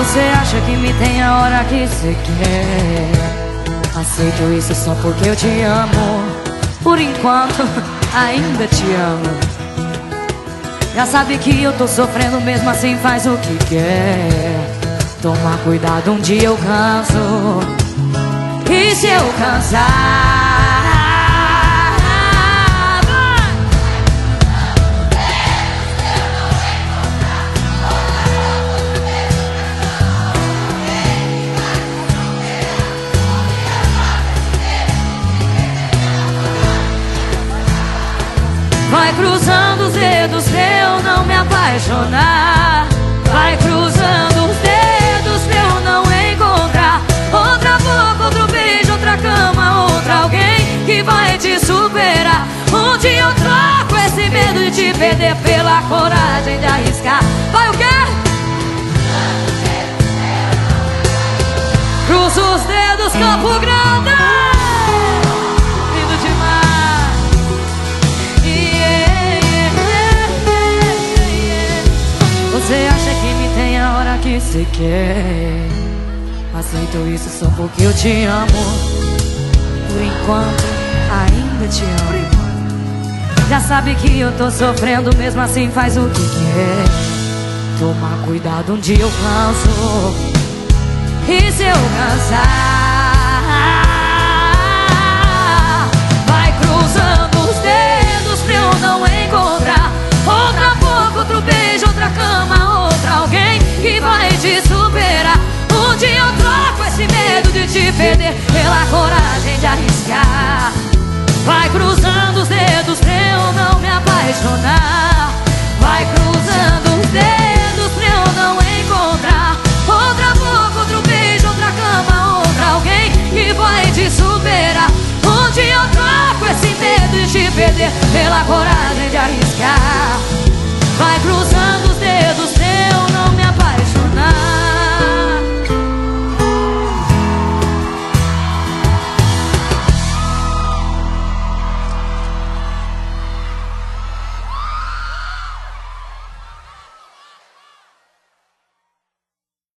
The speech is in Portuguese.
Você acha que me tem a hora que você quer. Aceito isso só porque eu te amo. Por enquanto, ainda te amo. Já sabe que eu tô sofrendo, mesmo assim faz o que quer. Toma cuidado, um dia eu canso. E se eu cansar, vai cruzando os dedos pra eu não me apaixonar. Vai cruzando os dedos pra eu não encontrar outra boca, outro beijo, outra cama, outra alguém que vai te superar. Um dia eu troco esse medo de te perder pela coragem de arriscar. Vai o quê? Cruza os dedos, Campo Grande. Lindo demais. Você acha que me tem a hora que você quer. Aceito isso só porque eu te amo. Por enquanto, ainda te amo. Já sabe que eu tô sofrendo, mesmo assim faz o que quer. Toma cuidado, um dia eu canso. E se eu cansar,